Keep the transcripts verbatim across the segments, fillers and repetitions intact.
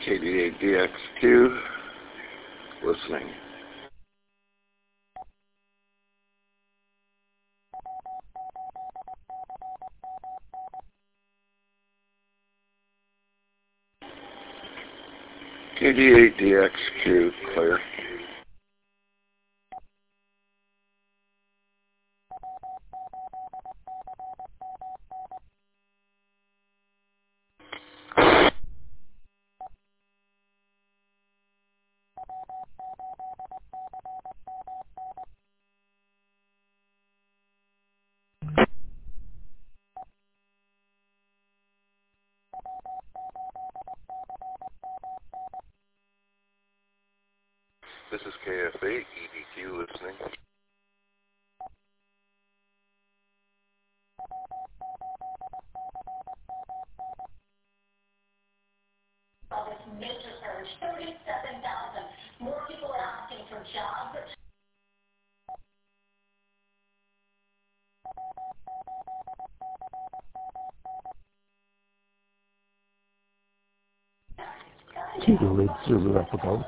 K D eight D X Q, listening. K D eight D X Q, clear. This is K F A, E D Q listening. This major surge, thirty-seven thousand. More people are asking for jobs. K D eight Zulu Echo.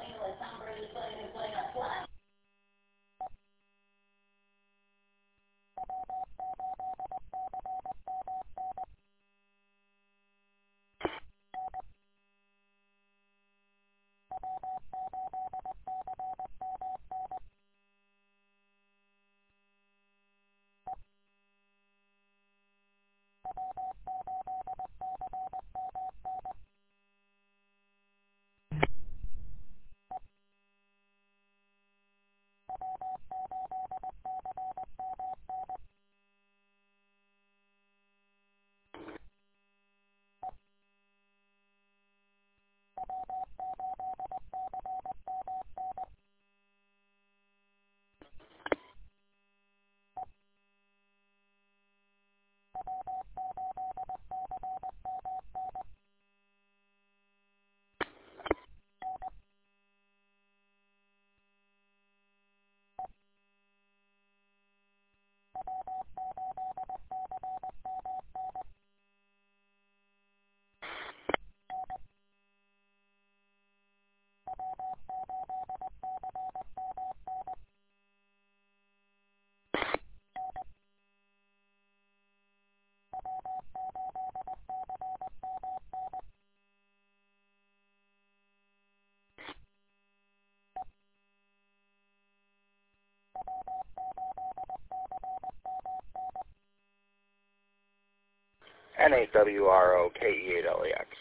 N eight W R O K E eight L A X.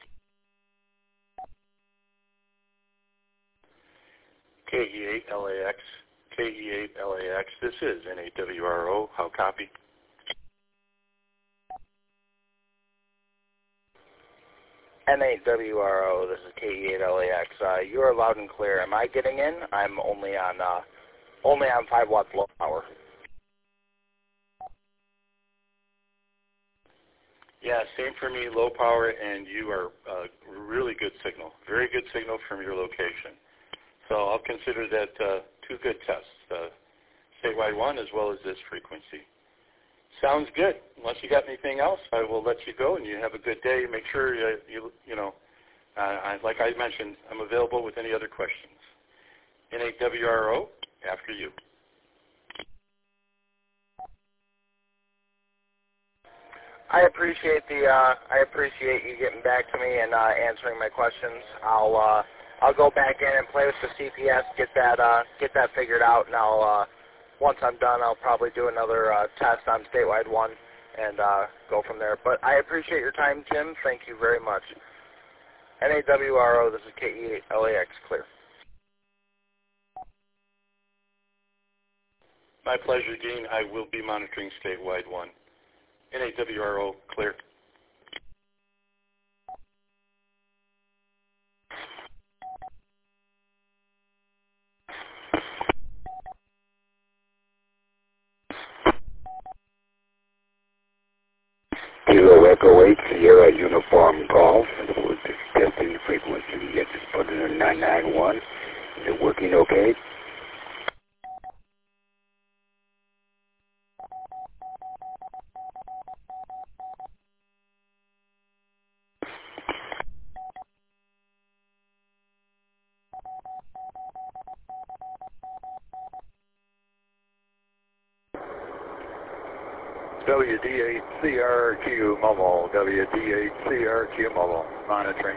K E eight L A X, K E eight L A X, this is N eight W R O, how copy? N eight W R O, this is K E eight L A X. Uh, you are loud and clear. Am I getting in? I'm only on uh, only on five watts low power. Yeah, same for me, low power, and you are uh, really good signal. Very good signal from your location. So I'll consider that uh, two good tests, uh, statewide one as well as this frequency. Sounds good. Unless you got anything else, I will let you go, and you have a good day. Make sure you, you, you know, uh, I, like I mentioned, I'm available with any other questions. N eight W R O, after you. I appreciate the uh, I appreciate you getting back to me and uh, answering my questions. I'll uh, I'll go back in and play with the C P S, get that uh, get that figured out, and I'll uh, once I'm done, I'll probably do another uh, test on statewide one and uh, go from there. But I appreciate your time, Jim. Thank you very much. N eight W R O, this is K E eight L A X, clear. My pleasure, Dean. I will be monitoring statewide one. N eight W R O, clear. Kilo Echo eight, Sierra Uniform Golf. We're just testing the frequency. You just put it in nine nine one. Is it working okay? W D eight C R Q Mobile, W D eight C R Q Mobile, monitoring.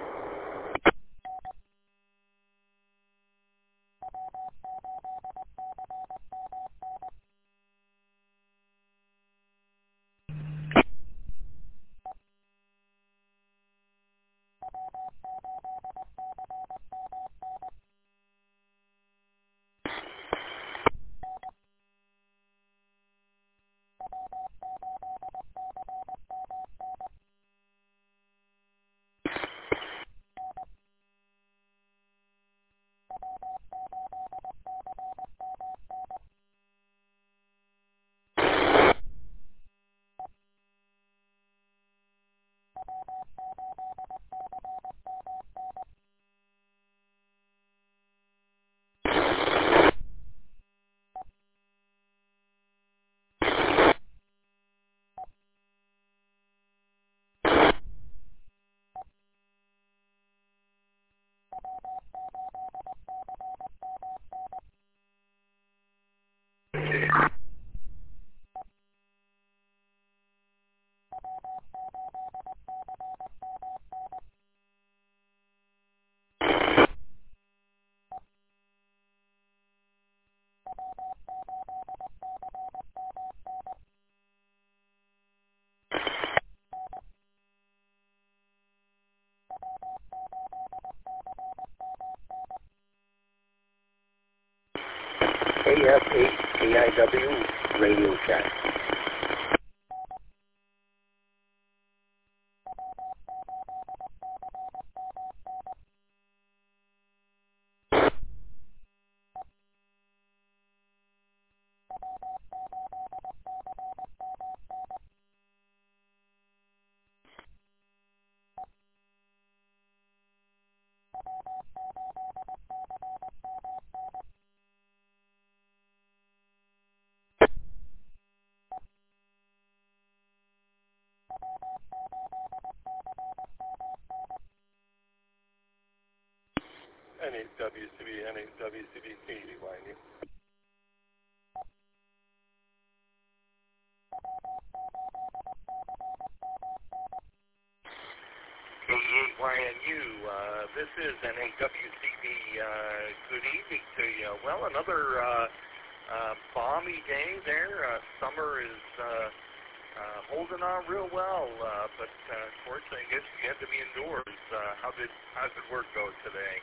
A F eight A I W radio check. N eight W C B, N eight W C B, K D Y N U. K eight Y N U, uh, this is N eight W C B. Uh, good evening to you. Well, another uh, uh, balmy day there. Uh, summer is uh, uh, holding on real well, uh, but uh, unfortunately, I guess you had to be indoors. Uh, how did how did work go today?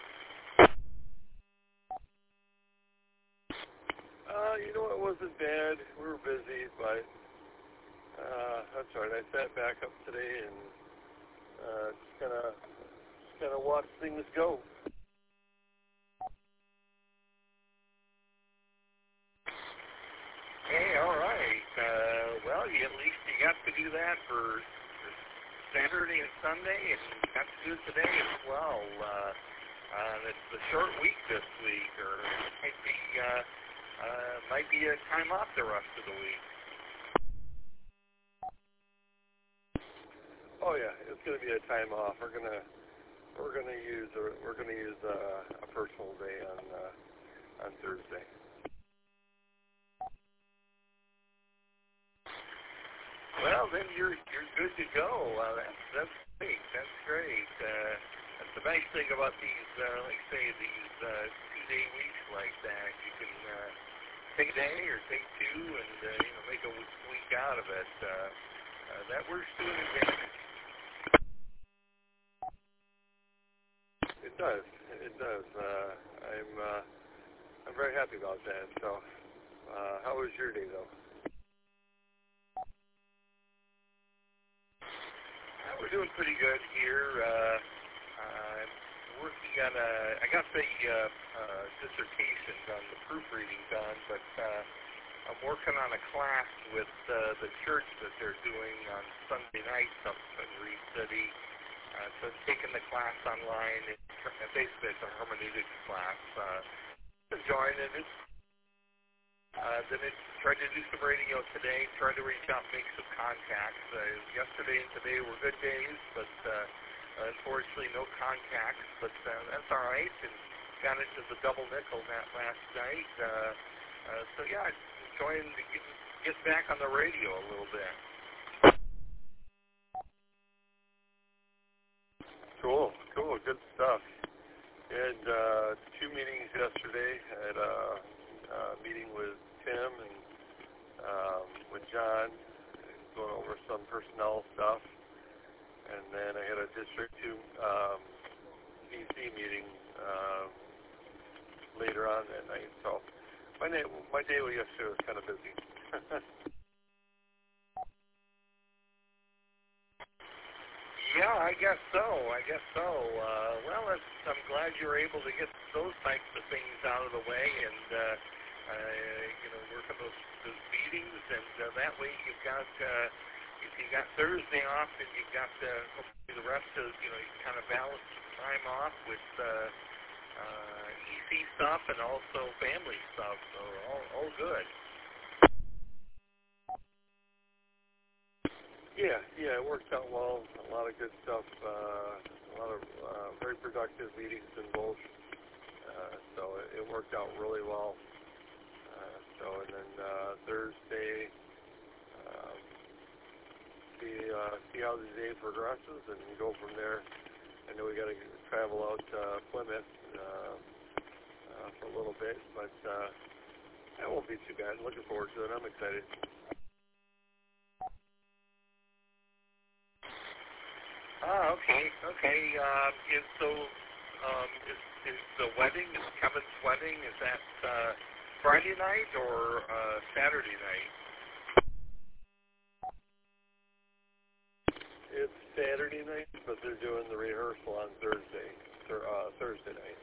Uh, you know, it wasn't bad. We were busy, but uh, that's all right. I sat back up today and uh, just kind of just kind of watched things go. Hey, all right. Uh, well, you, at least you got to do that for, for Saturday and Sunday, and you got to do it today as well. Uh, uh, it's a short week this week, or it might be uh, uh, might be a time off the rest of the week. Oh yeah, it's going to be a time off. We're gonna we're gonna use a, we're gonna use a, a personal day on uh, on Thursday. Well, then you're you're good to go. Uh, that's that's great. That's great. Uh, that's the nice thing about these, uh, like say, these uh, two-day weeks like that. You can uh, take a day or take two, and uh, you know, make a week out of it. Uh, uh, that works to an advantage. It does. It does. Uh, I'm uh, I'm very happy about that. So, uh, how was your day though? We're doing pretty good here. Uh, I'm working on a, I got the uh, uh, dissertation done, the proofreading done, but uh, I'm working on a class with uh, the church that they're doing on Sunday nights up in Reed City. Uh, so I'm taking the class online. It's, basically, it's a hermeneutics class. Uh, enjoying it. It's Uh, then it tried to do some radio today, tried to reach out and make some contacts. Uh, yesterday and today were good days, but uh, unfortunately no contacts, but uh, that's all right. And got into the double nickel that last night. Uh, uh, so yeah, enjoying the, get, get back on the radio a little bit. good stuff. We had uh, two meetings yesterday. I had a, a meeting with Tim and um, with John, going over some personnel stuff. And then I had a District two um, D C meeting uh, later on that night. So my day, my day yesterday was kind of busy. Yeah, I guess so. I guess so. Uh, well, it's, I'm glad you were able to get those types of things out of the way and, uh, uh, you know, work on those, those meetings. And uh, that way you've got, uh, if you got Thursday off and you've got uh, hopefully the rest of, you know, you kind of balance time off with uh, uh, E C stuff and also family stuff. So all, all good. Yeah, yeah, it worked out well. A lot of good stuff. Uh, a lot of uh, very productive meetings in both. Uh, so it, it worked out really well. Uh, so and then uh, Thursday, um, see uh, see how the day progresses and go from there. I know we got to travel out to Plymouth uh, uh, for a little bit, but uh, that won't be too bad. Looking forward to it. I'm excited. Ah, okay, okay. Um, is so, um, is, is the wedding, is Kevin's wedding, is that uh, Friday night or uh, Saturday night? It's Saturday night, but they're doing the rehearsal on Thursday, th- uh, Thursday night.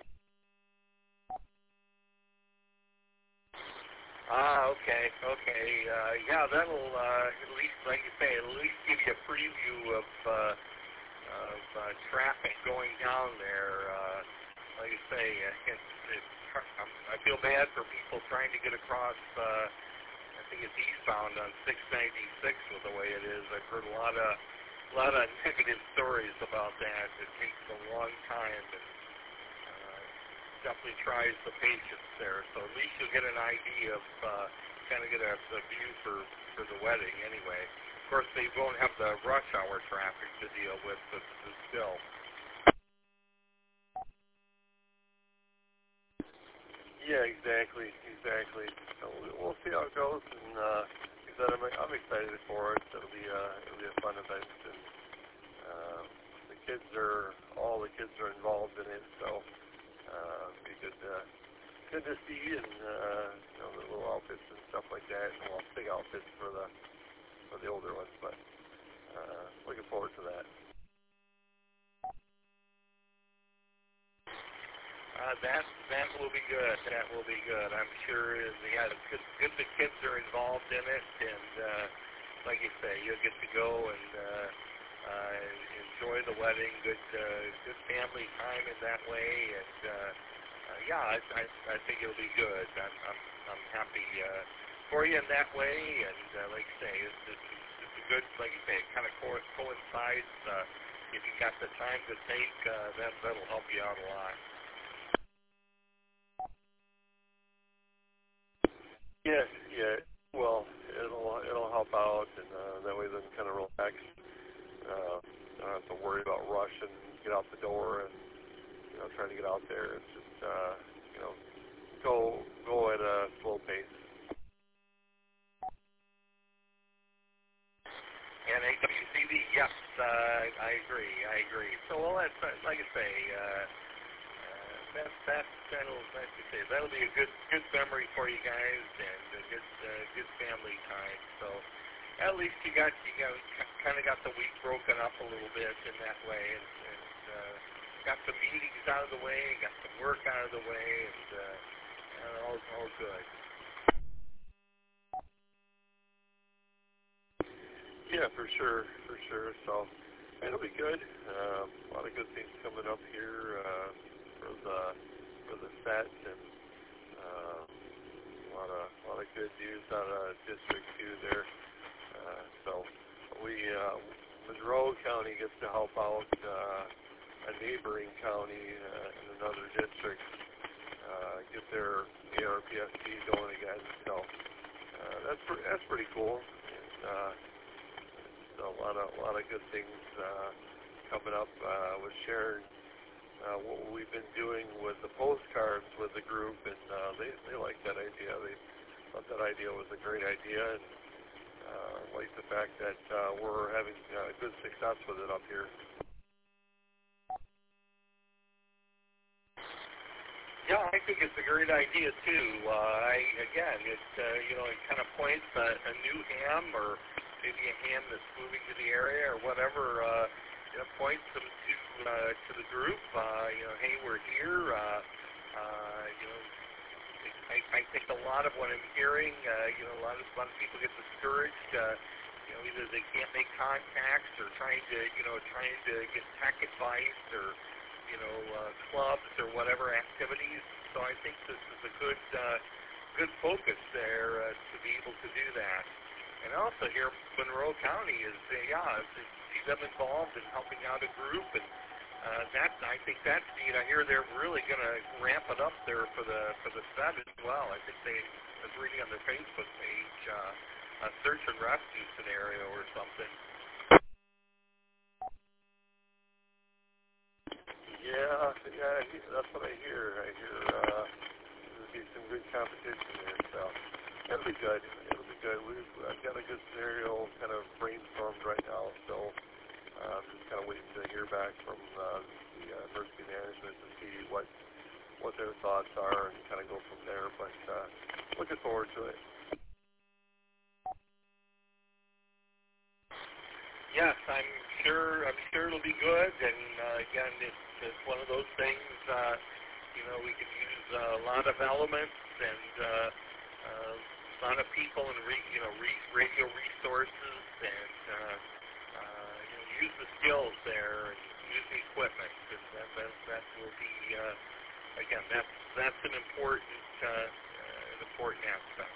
Ah, okay, okay. Uh, yeah, that'll uh, at least, like you say, at least give you a preview of. Uh, of uh, traffic going down there. Uh, like I say, it's, it's, I feel bad for people trying to get across, uh, I think it's eastbound on six ninety-six with the way it is. I've heard a lot of a lot of negative stories about that. It takes a long time and uh, definitely tries the patience there. So at least you'll get an idea of, uh, kind of get a, a view for, for the wedding anyway. Of course, they won't have the rush hour traffic to deal with, but still. Yeah, exactly, exactly. So we'll see how it goes, and uh, like I said, I'm, I'm excited for it. It'll be a, it'll be a fun event, and uh, the kids are, all the kids are involved in it, so uh, it'll be good to, good to see, and uh, you know, the little outfits and stuff like that, and well, big outfits for the for the older ones, but uh, looking forward to that. Uh, that that will be good. That will be good. I'm sure. Yeah, good, good. The kids are involved in it, and uh, like you say, you'll get to go and uh, uh, enjoy the wedding. Good, uh, good family time in that way, and uh, uh, yeah, I, I, I think it'll be good. I'm, I'm, I'm happy uh, for you in that way, and uh, like you say, it's, it's, it's a good, like you say, it kind of co- coincides. Uh, if you got the time to take, uh, that that'll help you out a lot. Yeah, yeah. Well, it'll it'll help out, and uh, that way then kind of relax. Uh, don't have to worry about rushing, get out the door, and you know, trying to get out there. It's just uh, you know, go go at a slow pace. And A W C D, yes, uh, I agree, I agree. So, well, that's, like I say, uh, uh, that, that, that'll, like I say, that'll be a good, good memory for you guys and a good, uh, good family time. So, at least you got, you got, kind of got the week broken up a little bit in that way, and, and uh, got some meetings out of the way, got some work out of the way, and uh, all, all good. Yeah, for sure, for sure. So it'll be good. Uh, a lot of good things coming up here uh, for the for the set, and uh, a lot of a lot of good news out of District Two there. Uh, so we uh, Monroe County gets to help out uh, a neighboring county uh, in another district uh, get their A R P S P going again. So uh, that's pre- that's pretty cool. And, uh, So a lot of a lot of good things uh, coming up uh, with Sharon uh, what we've been doing with the postcards with the group, and uh, they they like that idea. They thought that idea was a great idea, and uh, like the fact that uh, we're having uh, good success with it up here. Yeah, I think it's a great idea too. Uh, I again, it uh, you know, it kind of points a, a new ham, or maybe a ham that's moving to the area, or whatever. Uh, you know, points them to uh, to the group. Uh, you know, hey, we're here. Uh, uh, you know, I, I think a lot of what I'm hearing, uh, you know, a lot of a lot of people get discouraged. Uh, you know, either they can't make contacts, or trying to, you know, trying to get tech advice, or you know, uh, clubs or whatever activities. So I think this is a good, uh, good focus there uh, to be able to do that. And also here, Monroe County is, uh, yeah, to see them involved in helping out a group, and uh, that I think that's neat. I hear they're really going to ramp it up there for the for the set as well. I think they I was reading on their Facebook page uh, a search and rescue scenario or something. Yeah, yeah, that's what I hear. I hear uh, there'll be some good competition there, so it'll be good. It'll be good. We've I've got a good scenario kind of brainstormed right now, so uh, I'm just kind of waiting to hear back from uh, the uh, emergency management to see what what their thoughts are and kind of go from there. But uh, looking forward to it. Yes, I'm sure. I'm sure it'll be good. And uh, again, it's, it's one of those things. Uh, you know, we can use uh, a lot of elements and uh, uh, a lot of people and re, you know re, radio resources, and uh, uh, you know, use the skills there and use the equipment. And that that, that will be uh, again. That's that's an important uh, uh, an important aspect.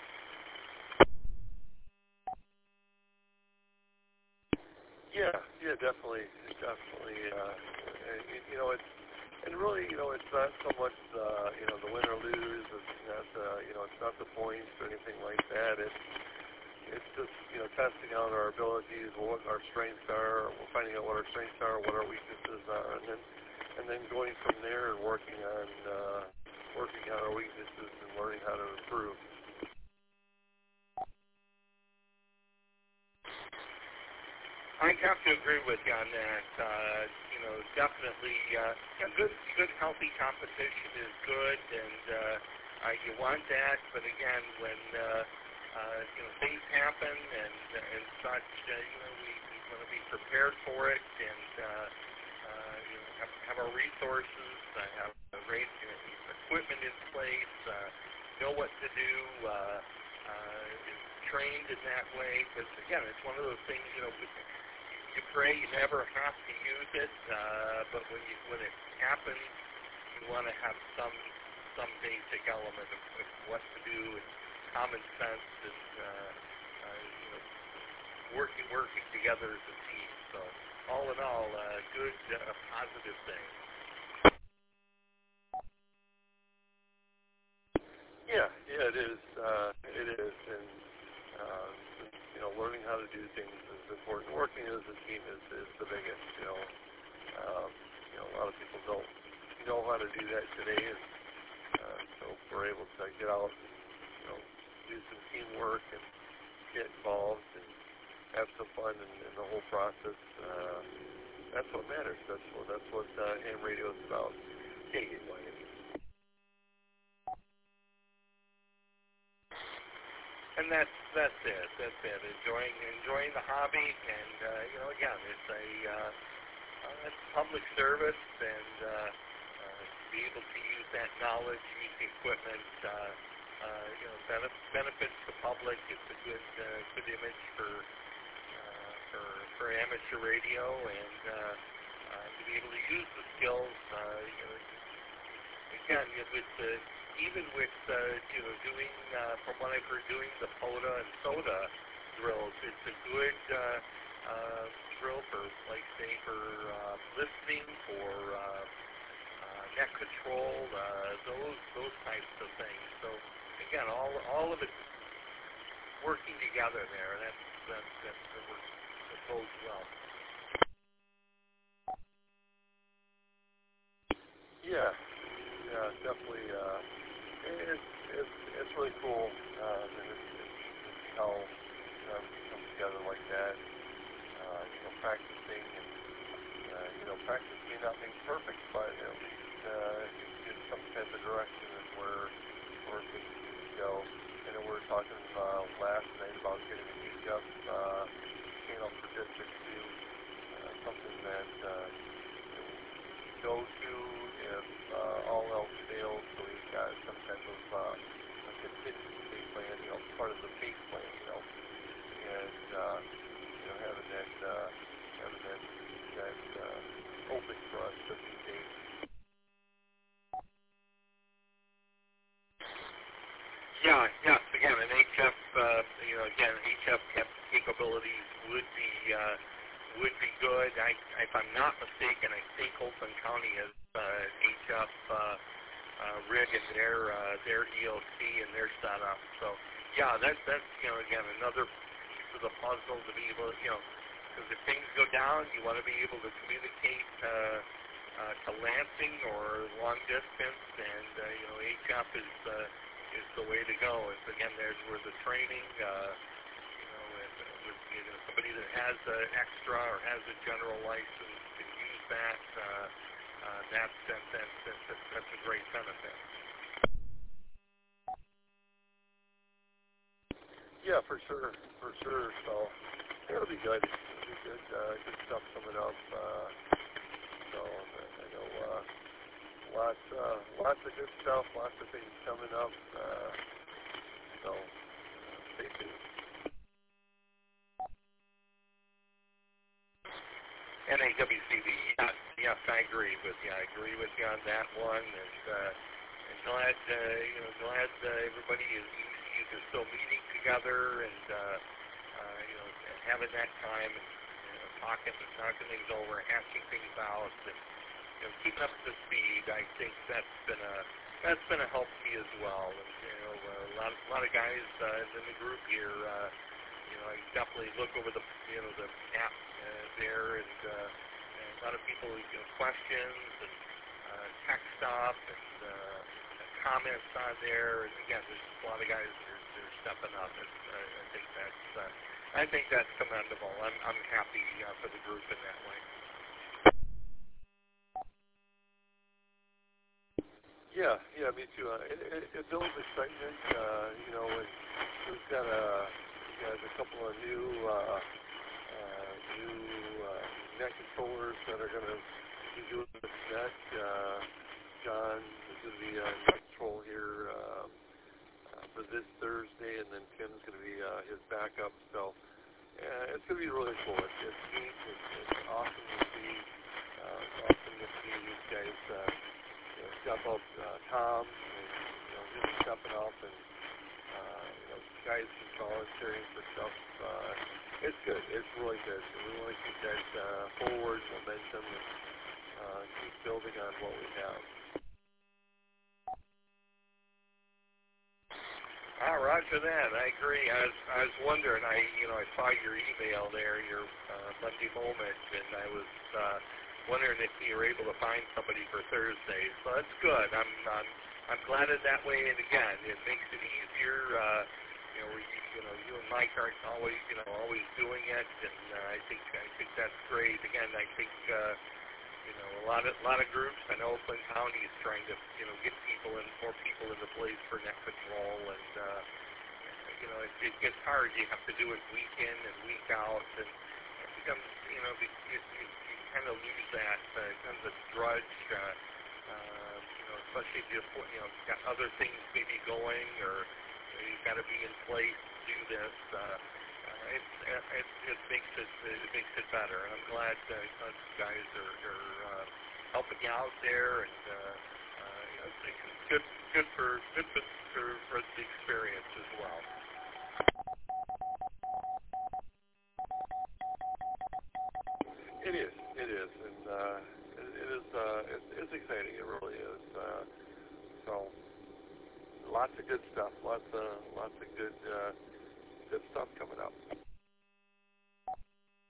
Yeah, yeah, definitely, definitely. Uh, you, you know, it's and really, you know, it's not so much uh, you know the win or lose. It's not uh, you know, it's not the points or anything like that. It's it's just you know testing out our abilities, what our strengths are. We're finding out what our strengths are, what our weaknesses are, and then and then going from there and working on uh, working on our weaknesses and learning how to improve. I have to agree with you on that. Uh, you know, definitely, uh, yeah, good, good, healthy competition is good, and uh, uh, you want that. But again, when uh, uh, you know things happen and and such, uh, you know, we, we want to be prepared for it, and uh, uh, you know, have, have our resources, uh, have the right you know, equipment in place, uh, know what to do. Uh, uh, trained in that way, because again, it's one of those things. You know. You pray you never have to use it, uh, but when you when it happens, you want to have some some basic element of, of what to do, and common sense, and uh, uh, you know, working working together as a team. So all in all, a uh, good, uh, positive thing. Yeah, yeah, it is. Uh, it is, and uh, you know, learning how to do things is important. Working as a team is, is the biggest. You know, um, you know, a lot of people don't know how to do that today, and uh, so if we're able to get out and you know do some teamwork and get involved and have some fun in, in the whole process. Uh, that's what matters. That's what that's what uh, ham radio is about. Can't get away. And that's that's it. That's it. Enjoying enjoying the hobby, and uh, you know, again, it's a uh, uh, it's public service, and uh, uh, to be able to use that knowledge, use the equipment, uh, uh, you know, benef- benefits the public. It's a good uh, good image for uh, for for amateur radio, and uh, uh, to be able to use the skills. Uh, you know, again, with the even with, uh, you know, doing, uh, from what I've heard, doing the POTA and SOTA drills, it's a good uh, uh, drill for, like, say, for uh, listening, for uh, uh, net control, uh, those those types of things. So, again, all all of it working together there, and that's, that's, that's, that works, that bodes well. Yeah, yeah, definitely. Uh, it's it's it's really cool uh, to see how you know, everything comes together like that. Uh, you know, practicing and uh, you know, practice may not make perfect, but at least uh, you get some type of direction and where where things need to go. I know we were talking uh, last night about getting a H F uh, channel for District Two, uh, something that uh, you know, we go to if uh, all else fails. So we've got some type of uh, a contingency plan, you know, part of the base plan, you know, and uh, you know, having that uh, having that that uh, open for us just in case. Yeah, yes. Again, an H F, uh, you know, again, H F capabilities would be uh, would be good. I, if I'm not mistaken, I think Oakland County has uh, an H F uh, uh, rig in their uh, their E O C and their setup. So, yeah, that's that's you know, again, another piece of the puzzle to be able, you know, because if things go down, you want to be able to communicate uh, uh, to Lansing or long distance, and uh, you know, H F is uh, is the way to go. It's, again, there's where the training, uh, you know, and, uh, with, you know, somebody that has an extra or has a general license can use that. Uh, uh, that's, that, that, that, that, that's a great benefit. Yeah, for sure, for sure. So it'll be good. It'll be good, uh, good stuff coming up. Uh, so I know uh, lots, uh, lots of good stuff, lots of things coming up. Uh, so uh, stay tuned. N A W C B, yes, yes, I agree with you. I agree with you on that one, and, uh, and glad, uh, you know, glad uh, everybody is either still meeting together and, uh, uh, you know, having that time and you know, talking, talking things over, hashing things out, and you know, keeping up to speed. I think that's been a that's been a help to me as well. And, you know, a lot, a lot of guys uh, in the group here. Uh, You know, I definitely look over the, you know, the app uh, there, and, uh, and a lot of people, you know, questions and uh, text stuff and uh, comments on there. And again, there's a lot of guys that are, that are stepping up, and uh, I think that's, uh, I think that's commendable. I'm, I'm happy uh, for the group in that way. Yeah, yeah, me too. Uh, it, it, it builds excitement. Uh, you know, and we've got a got a couple of new uh, uh, new uh, net controllers that are going to be doing the net. Uh, John is going to be uh, net control here uh, uh, for this Thursday, and then Tim's going to be uh, his backup. So uh, it's going to be really cool. It's, it's neat. It's, it's awesome to see. Uh, it's awesome to see these guys. Uh, You know, step up, uh, Tom, and, you know, just stepping up, and uh, you know, guys just volunteering for stuff. Uh, it's good. It's really good. And we want to keep that uh, forward momentum and uh, keep building on what we have. Ah, roger that. I agree. I was, I was wondering. I, you know, I saw your email there, your uh, Monday moment, and I was uh, wondering if you were able to find somebody for Thursday. So that's good. I'm, I'm, I'm glad it that way. And again, it makes it easier. Uh, you know, you, you know, you and Mike aren't always, you know, always doing it, and uh, I think, I think that's great. Again, I think. Uh, You know, a lot of a lot of groups. I know Oakland County is trying to, you know, get people in, more people into place for net control, and uh, you know, it, it gets hard. You have to do it week in and week out, and it becomes, you know, it, it, it, you kind of lose that. Uh, it becomes a drudge. Uh, uh, you know, especially if you, you know, got other things maybe going, or you know, you've got to be in place to do this. Uh, It, it, it makes it it makes it better, and I'm glad uh, glad you guys are, are uh, helping you out there, and uh, uh, you know, it's good good for good for, for for the experience as well. It is, it is, and uh, it, it is uh, it, it's exciting. It really is. Uh, so, lots of good stuff. Lots of lots of good uh, good stuff coming up.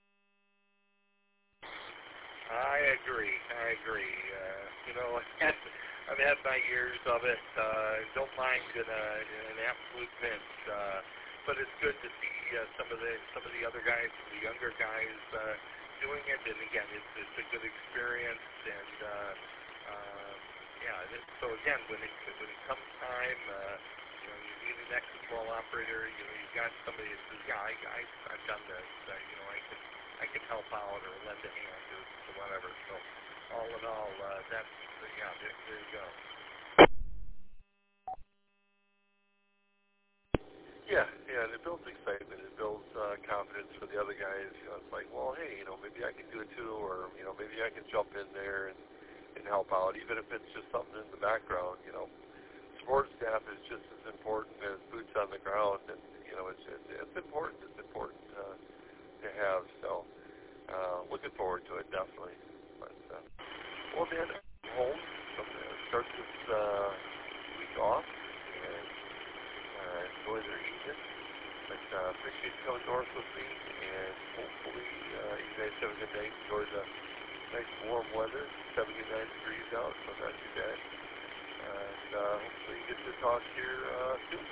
I agree. I agree. Uh, you know, at, I've had my years of it. Uh, don't mind in, a, in an absolute pinch. Uh, but it's good to see uh, some of the some of the other guys, the younger guys, uh, doing it. And again, it's, it's a good experience. And uh, uh, yeah, it, so again, when it when it comes time, uh, you know, you need an exit control operator. You know, you've got somebody that says, yeah, I, I I've done this. Uh, you know, I can I can help out or lend a hand or, or whatever. So all in all, uh, that's yeah, there, there you go. Yeah, yeah, and it builds excitement. It builds uh, confidence for the other guys. You know, it's like, well, hey, you know, maybe I can do it too, or you know, maybe I can jump in there and, and help out, even if it's just something in the background. You know, support staff is just as important as boots on the ground, and you know, it's it's, it's important. It's important uh, to have. So, uh, looking forward to it definitely. But uh, well, man, I'm home. So I'm gonna start this uh, week off. Uh, enjoy their evening. But uh, appreciate you coming north with me, and hopefully uh, you guys have a good night. Enjoy the nice warm weather, seventy-nine degrees out, so not too bad. And uh, hopefully you get to talk here uh, soon.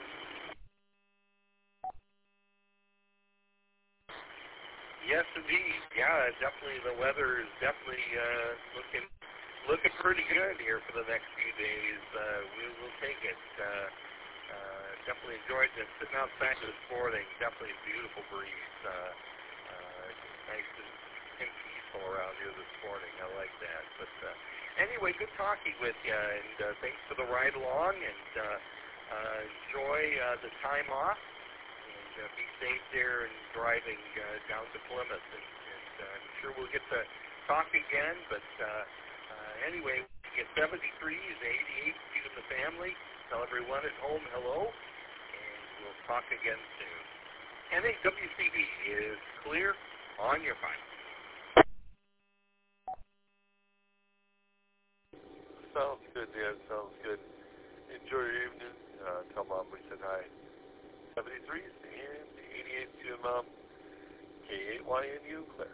Yes, indeed. Yeah, definitely. The weather is definitely uh, looking looking pretty good here for the next few days. Uh, we will take it. Uh, Uh, definitely enjoyed this. Sitting outside this morning, definitely a beautiful breeze. Uh, uh, nice and, and peaceful around here this morning. I like that. But uh, anyway, good talking with you, and uh, thanks for the ride along, and uh, uh, enjoy uh, the time off, and uh, be safe there and driving uh, down to Plymouth. And, and uh, I'm sure we'll get to talk again, but uh, uh, anyway, we get seventy-three and eighty-eight feet of the family. Tell everyone at home hello, and we'll talk again soon. N A W C B is clear on your fight. Sounds good, Dan. Sounds good. Enjoy your evening. Uh, tell Mom we said hi. seventy-threes and eighty-eight to Mom. K eight Y N U, clear.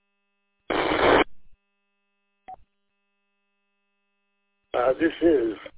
Uh, this is